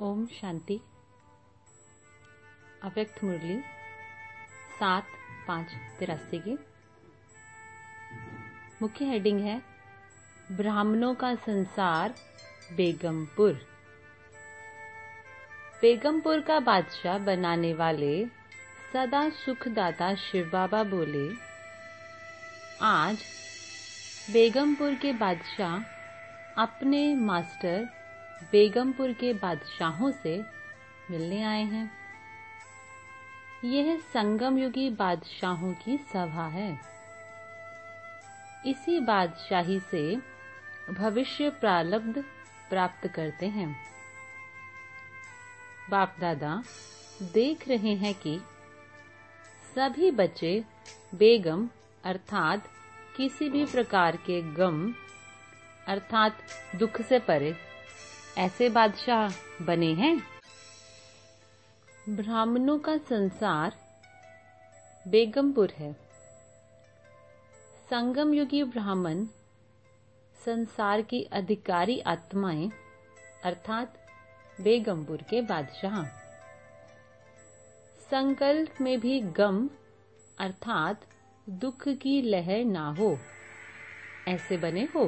ओम शांति। अव्यक्त मुरली 7/5/83 की मुख्य हेडिंग है ब्राह्मणों का संसार बेगमपुर। बेगमपुर का बादशाह बनाने वाले सदा सुखदाता शिव बाबा बोले, आज बेगमपुर के बादशाह अपने मास्टर बेगमपुर के बादशाहों से मिलने आए हैं। यह संगम युगी बादशाहों की सभा है। इसी बादशाही से भविष्य प्रारब्ध प्राप्त करते हैं। बाप दादा देख रहे हैं कि सभी बच्चे बेगम अर्थात किसी भी प्रकार के गम अर्थात दुख से परे ऐसे बादशाह बने हैं। ब्राह्मणों का संसार बेगमपुर है। संगम युगी ब्राह्मण संसार की अधिकारी आत्माएं अर्थात बेगमपुर के बादशाह। संकल्प में भी गम अर्थात दुख की लहर ना हो ऐसे बने हो।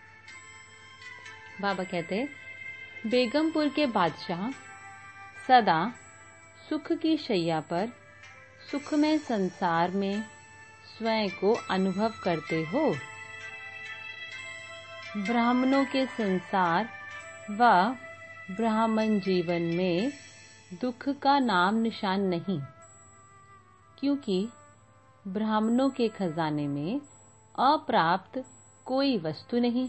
बाबा कहते हैं, बेगमपुर के बादशाह सदा सुख की शैया पर सुखमय संसार में स्वयं को अनुभव करते हो। ब्राह्मणों के संसार व ब्राह्मण जीवन में दुख का नाम निशान नहीं, क्योंकि ब्राह्मणों के खजाने में अप्राप्त कोई वस्तु नहीं।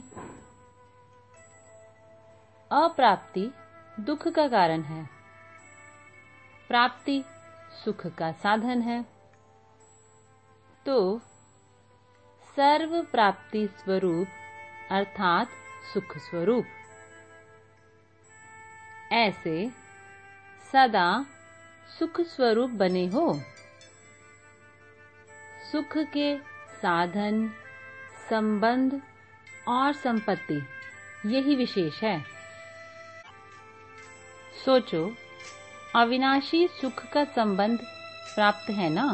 अप्राप्ति दुख का कारण है, प्राप्ति सुख का साधन है। तो सर्व प्राप्ति स्वरूप अर्थात सुख स्वरूप ऐसे सदा सुख स्वरूप बने हो। सुख के साधन, संबंध और संपत्ति यही विशेष है। सोचो, अविनाशी सुख का संबंध प्राप्त है ना।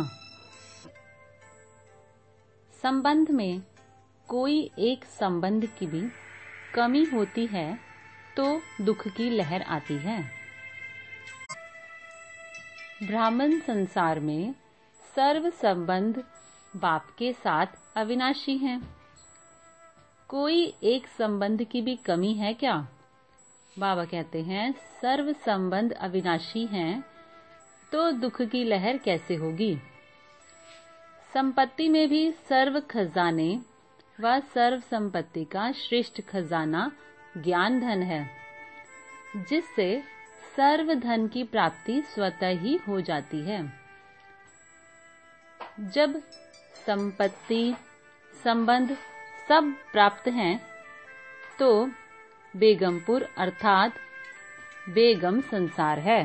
संबंध में कोई एक संबंध की भी कमी होती है तो दुख की लहर आती है। ब्राह्मण संसार में सर्व संबंध बाप के साथ अविनाशी हैं। कोई एक संबंध की भी कमी है क्या? बाबा कहते हैं, सर्व संबंध अविनाशी हैं तो दुख की लहर कैसे होगी। संपत्ति में भी सर्व खजाने व सर्व संपत्ति का श्रेष्ठ खजाना ज्ञान धन है, जिससे सर्व धन की प्राप्ति स्वतः ही हो जाती है। जब संपत्ति संबंध सब प्राप्त हैं तो बेगमपुर अर्थात बेगम संसार है।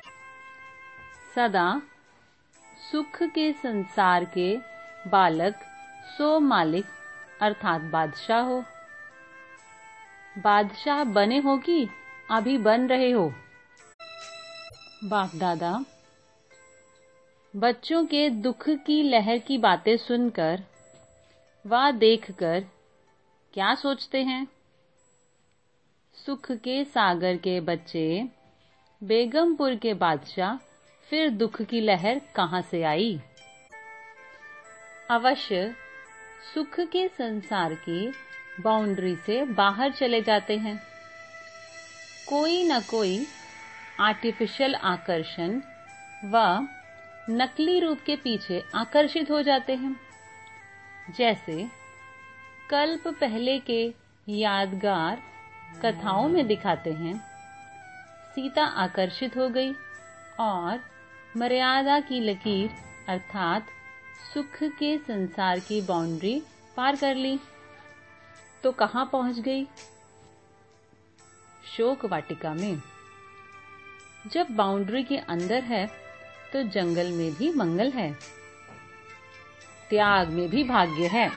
सदा सुख के संसार के बालक सो मालिक अर्थात बादशाह हो। बादशाह बने हो कि अभी बन रहे हो। बाप दादा बच्चों के दुख की लहर की बातें सुनकर व देखकर क्या सोचते हैं? सुख के सागर के बच्चे बेगमपुर के बादशाह, फिर दुख की लहर कहां से आई? अवश्य सुख के संसार की बाउंड्री से बाहर चले जाते हैं। कोई न कोई आर्टिफिशियल आकर्षण व नकली रूप के पीछे आकर्षित हो जाते हैं। जैसे कल्प पहले के यादगार कथाओं में दिखाते हैं, सीता आकर्षित हो गई और मर्यादा की लकीर अर्थात सुख के संसार की बाउंड्री पार कर ली तो कहां पहुंच गई? शोक वाटिका में। जब बाउंड्री के अंदर है तो जंगल में भी मंगल है, त्याग में भी भाग्य है।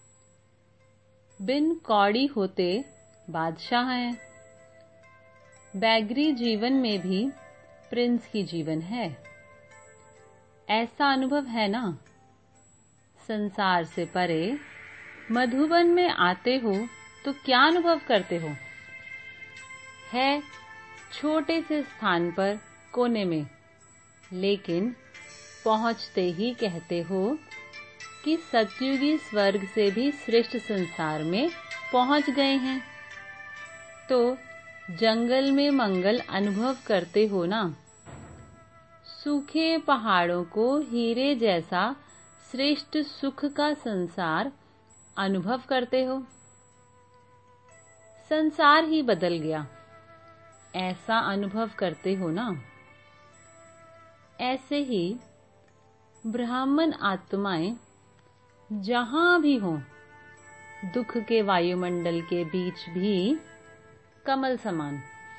बिन कौड़ी होते बादशाह हैं। बैगरी जीवन में भी प्रिंस की जीवन है। ऐसा अनुभव है ना? संसार से परे मधुबन में आते हो तो क्या अनुभव करते हो? है छोटे से स्थान पर कोने में, लेकिन पहुंचते ही कहते हो कि सतयुगी स्वर्ग से भी श्रेष्ठ संसार में पहुंच गए हैं। तो जंगल में मंगल अनुभव करते हो ना? सूखे पहाड़ों को हीरे जैसा श्रेष्ठ सुख का संसार अनुभव करते हो। संसार ही बदल गया, ऐसा अनुभव करते हो ना? ऐसे ही ब्राह्मण आत्माएं जहां भी हों, दुख के वायुमंडल के बीच भी कमल समान,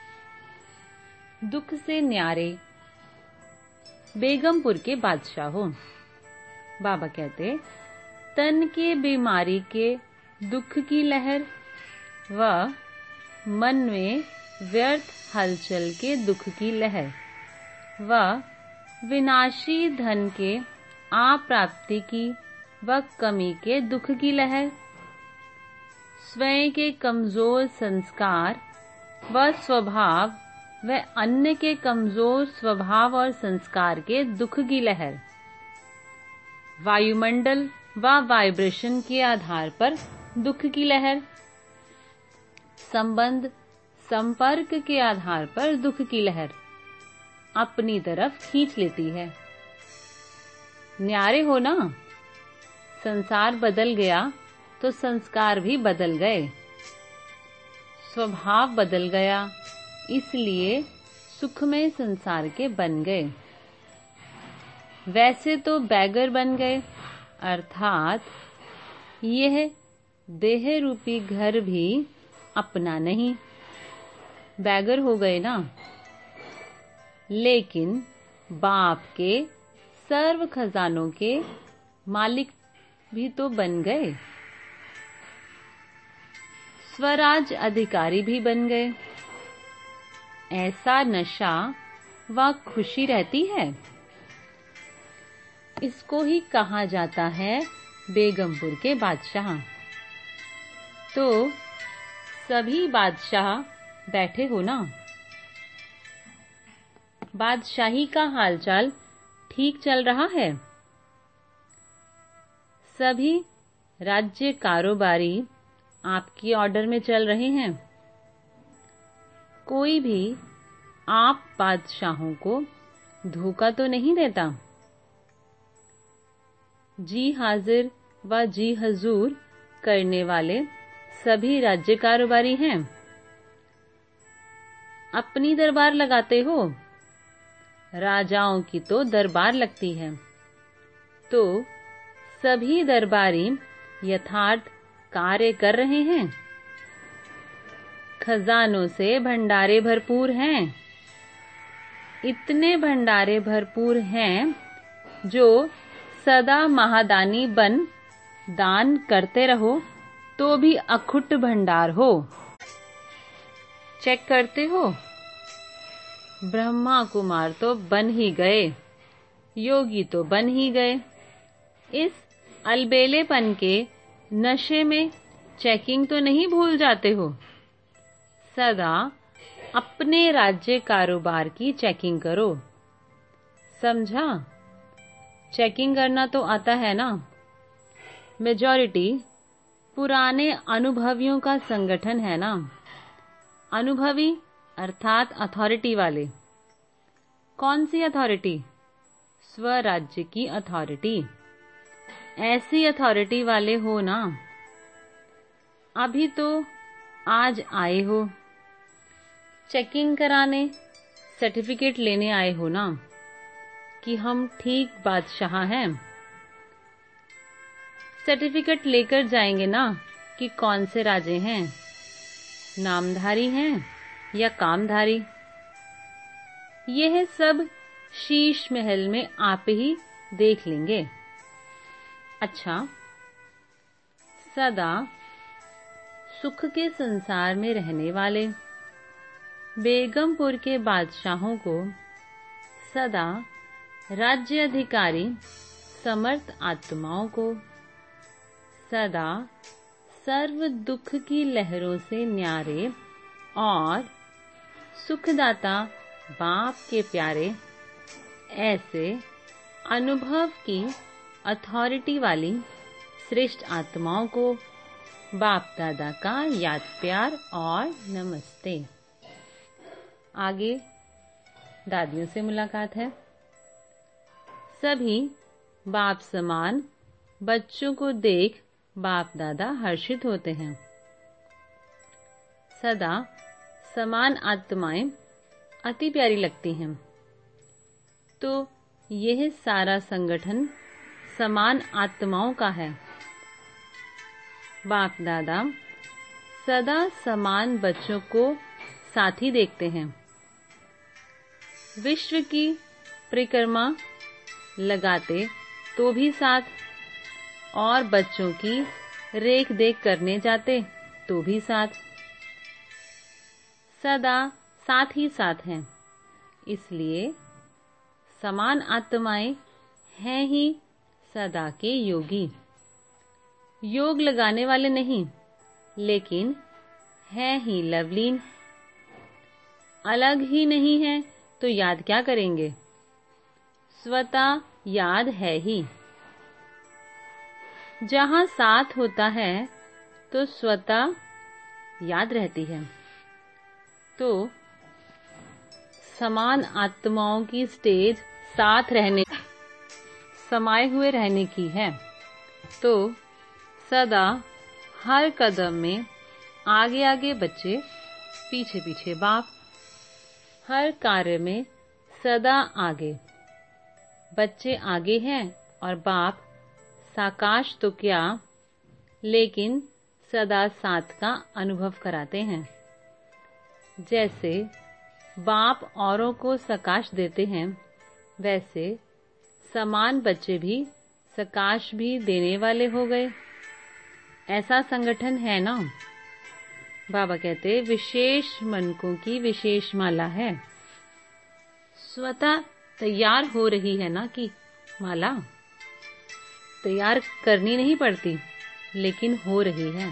दुख से न्यारे बेगमपुर के बादशाह हो। बाबा कहते, तन के बीमारी के दुख की लहर व मन में व्यर्थ हलचल के दुख की लहर व विनाशी धन के अप्राप्ति की व कमी के दुख की लहर, स्वयं के कमजोर संस्कार व स्वभाव व अन्य के कमजोर स्वभाव और संस्कार के दुख की लहर, वायुमंडल व वाइब्रेशन के आधार पर दुख की लहर, संबंध संपर्क के आधार पर दुख की लहर अपनी तरफ खींच लेती है। न्यारे हो ना? संसार बदल गया तो संस्कार भी बदल गए, स्वभाव बदल गया, इसलिए सुखमय संसार के बन गए। वैसे तो बैगर बन गए, अर्थात यह देह रूपी घर भी अपना नहीं, बैगर हो गए ना? लेकिन बाप के सर्व खजानों के मालिक भी तो बन गए, स्वराज अधिकारी भी बन गए। ऐसा नशा व खुशी रहती है। इसको ही कहा जाता है बेगमपुर के बादशाह। तो सभी बादशाह बैठे हो ना? बादशाही का हालचाल ठीक चल रहा है? सभी राज्य कारोबारी आपकी ऑर्डर में चल रहे हैं? कोई भी आप बादशाहों को धोखा तो नहीं देता? जी हाजिर व जी हजूर करने वाले सभी राज्य कारोबारी हैं? अपनी दरबार लगाते हो? राजाओं की तो दरबार लगती है। तो सभी दरबारी यथार्थ कार्य कर रहे हैं? खजानों से भंडारे भरपूर हैं। इतने भंडारे भरपूर हैं जो सदा महादानी बन दान करते रहो तो भी अखुट भंडार हो। चेक करते हो? ब्रह्मा कुमार तो बन ही गए, योगी तो बन ही गए। इस अलबेलेपन के नशे में चेकिंग तो नहीं भूल जाते हो? सदा अपने राज्य कारोबार की चेकिंग करो। समझा? चेकिंग करना तो आता है ना? मेजॉरिटी पुराने अनुभवियों का संगठन है ना? अनुभवी अर्थात अथॉरिटी वाले। कौन सी अथॉरिटी? स्वराज्य की अथॉरिटी। ऐसी अथॉरिटी वाले हो ना? अभी तो आज आए हो, चेकिंग कराने, सर्टिफिकेट लेने आए हो ना कि हम ठीक बादशाह हैं? सर्टिफिकेट लेकर जाएंगे ना कि कौन से राजे हैं, नामधारी हैं या कामधारी? यह सब शीश महल में आप ही देख लेंगे। अच्छा, सदा सुख के संसार में रहने वाले, बेगमपुर के बादशाहों को सदा राज्य अधिकारी समर्थ आत्माओं को सदा सर्व दुख की लहरों से न्यारे और सुखदाता बाप के प्यारे ऐसे अनुभव की अथॉरिटी वाली श्रेष्ठ आत्माओं को बाप दादा का याद प्यार और नमस्ते। आगे दादियों से मुलाकात है। सभी बाप समान बच्चों को देख बाप दादा हर्षित होते हैं। सदा समान आत्माएं अति प्यारी लगती हैं। तो यह सारा संगठन समान आत्माओं का है। बाप दादा सदा समान बच्चों को साथी देखते हैं। विश्व की परिक्रमा लगाते तो भी साथ, और बच्चों की रेख देख करने जाते तो भी साथ, सदा साथ ही साथ हैं। इसलिए समान आत्माएं हैं ही सदा के योगी। योग लगाने वाले नहीं, लेकिन हैं ही लवलीन। अलग ही नहीं है तो याद क्या करेंगे? स्वतः याद है ही। जहां साथ होता है तो स्वतः याद रहती है। तो समान आत्माओं की स्टेज साथ रहने, समाये हुए रहने की है। तो सदा हर कदम में आगे आगे बच्चे, पीछे पीछे बाप। हर कार्य में सदा आगे बच्चे आगे हैं और बाप साकाश तो क्या, लेकिन सदा साथ का अनुभव कराते हैं। जैसे बाप औरों को सकाश देते हैं, वैसे समान बच्चे भी सकाश भी देने वाले हो गए। ऐसा संगठन है ना। बाबा कहते विशेष मनकों की विशेष माला है। स्वतः तैयार हो रही है ना कि माला तैयार करनी नहीं पड़ती, लेकिन हो रही है।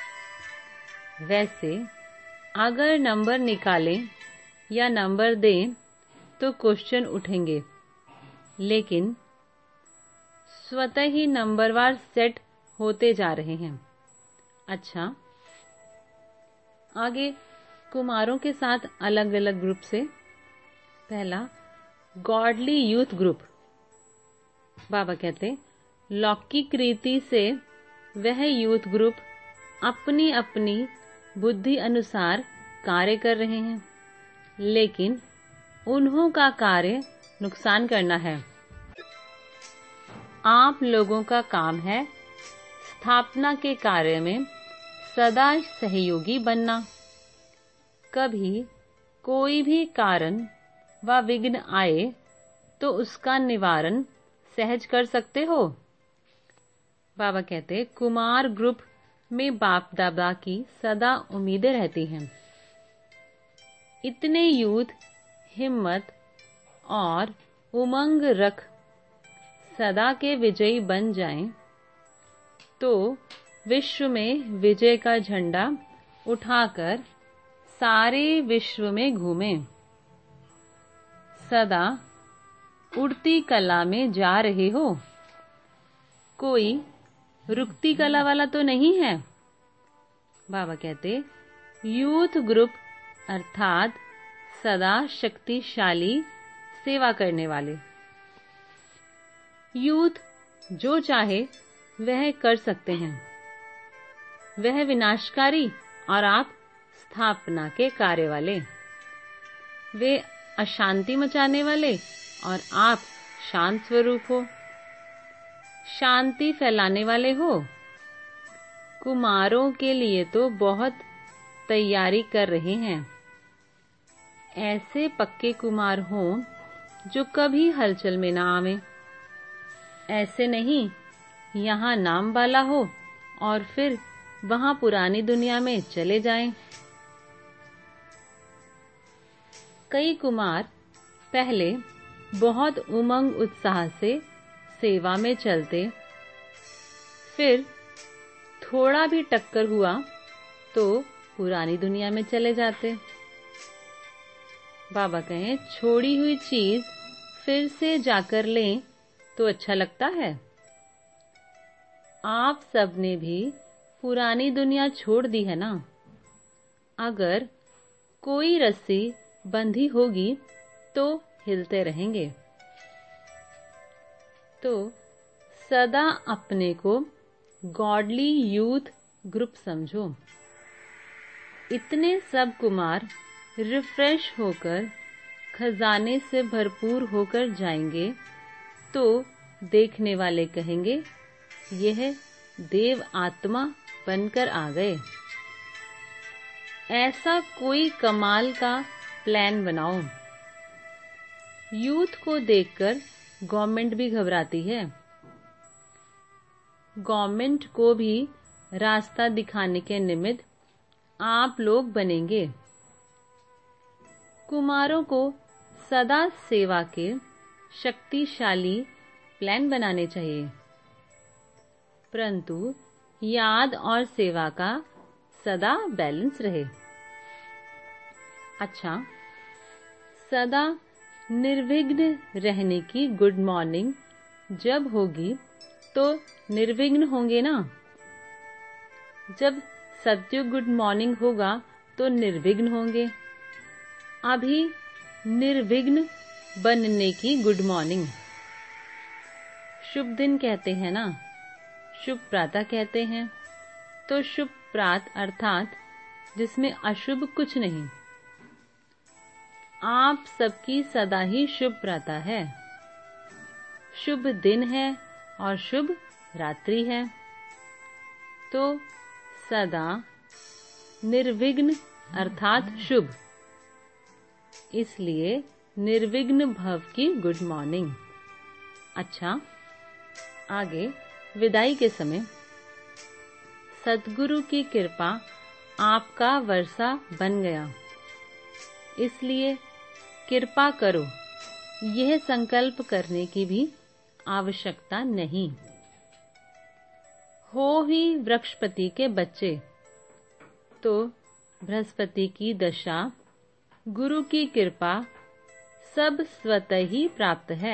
वैसे अगर नंबर निकालें या नंबर दें तो क्वेश्चन उठेंगे, लेकिन स्वतः ही नंबरवार सेट होते जा रहे हैं। अच्छा, आगे कुमारों के साथ अलग अलग ग्रुप से। पहला गॉडली यूथ ग्रुप। बाबा कहते लौकिक रीति से वह यूथ ग्रुप अपनी अपनी बुद्धि अनुसार कार्य कर रहे हैं, लेकिन उन्हों का कार्य नुकसान करना है। आप लोगों का काम है स्थापना के कार्य में सदा सहयोगी बनना। कभी कोई भी कारण व विघ्न आए तो उसका निवारण सहज कर सकते हो। बाबा कहते कुमार ग्रुप में बाप दादा की सदा उम्मीदें रहती हैं। इतने यूथ हिम्मत और उमंग रख सदा के विजयी बन जाएं, तो विश्व में विजय का झंडा उठाकर सारे विश्व में घूमें। सदा उड़ती कला में जा रहे हो, कोई रुकती कला वाला तो नहीं है। बाबा कहते यूथ ग्रुप अर्थात सदा शक्तिशाली सेवा करने वाले। यूथ जो चाहे वह कर सकते हैं। वह विनाशकारी और आप स्थापना के कार्य वाले। वे अशांति मचाने वाले और आप शांत स्वरूप हो, शांति फैलाने वाले हो। कुमारों के लिए तो बहुत तैयारी कर रहे हैं। ऐसे पक्के कुमार हों जो कभी हलचल में ना आवे। ऐसे नहीं यहाँ नाम वाला हो और फिर वहां पुरानी दुनिया में चले जाएं। कई कुमार पहले बहुत उमंग उत्साह से सेवा में चलते, फिर थोड़ा भी टक्कर हुआ तो पुरानी दुनिया में चले जाते। बाबा कहें, छोड़ी हुई चीज फिर से जाकर लें तो अच्छा लगता है। आप सबने भी पुरानी दुनिया छोड़ दी है ना। अगर कोई रस्सी बंधी होगी तो हिलते रहेंगे। तो सदा अपने को गॉडली यूथ ग्रुप समझो। इतने सब कुमार रिफ्रेश होकर खजाने से भरपूर होकर जाएंगे तो देखने वाले कहेंगे, यह देव आत्मा बनकर आ गए। ऐसा कोई कमाल का प्लान बनाओ। यूथ को देखकर गवर्नमेंट भी घबराती है। गवर्नमेंट को भी रास्ता दिखाने के निमित्त आप लोग बनेंगे। कुमारों को सदा सेवा के शक्तिशाली प्लान बनाने चाहिए, परंतु याद और सेवा का सदा बैलेंस रहे। अच्छा, सदा निर्विघ्न रहने की गुड मॉर्निंग जब होगी तो निर्विघ्न होंगे ना। जब सत्युग गुड मॉर्निंग होगा तो निर्विघ्न होंगे। अभी निर्विघ्न बनने की गुड मॉर्निंग। शुभ दिन कहते हैं ना, शुभ प्रातः कहते हैं, तो शुभ प्रात अर्थात जिसमें अशुभ कुछ नहीं। आप सबकी सदा ही शुभ प्रातः है, शुभ दिन है और शुभ रात्रि है। तो सदा निर्विघ्न अर्थात शुभ, इसलिए निर्विघ्न भव की गुड मॉर्निंग। अच्छा, आगे विदाई के समय सद्गुरु की कृपा आपका वर्षा बन गया, इसलिए कृपा करो, यह संकल्प करने की भी आवश्यकता नहीं। हो ही वृक्षपति के बच्चे तो बृहस्पति की दशा, गुरु की कृपा सब स्वतः ही प्राप्त है।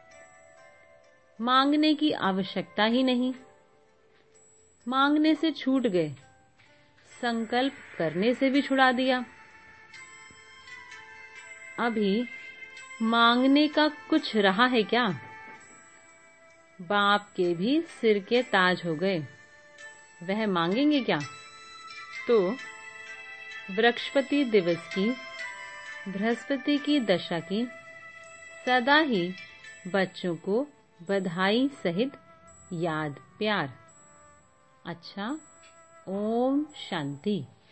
मांगने की आवश्यकता ही नहीं। मांगने से छूट गए, संकल्प करने से भी छुड़ा दिया। अभी मांगने का कुछ रहा है क्या? बाप के भी सिर के ताज हो गए, वह मांगेंगे क्या? तो वृक्षपति दिवस की, बृहस्पति की दशा की सदा ही बच्चों को बधाई सहित याद प्यार। अच्छा, ओम शांति।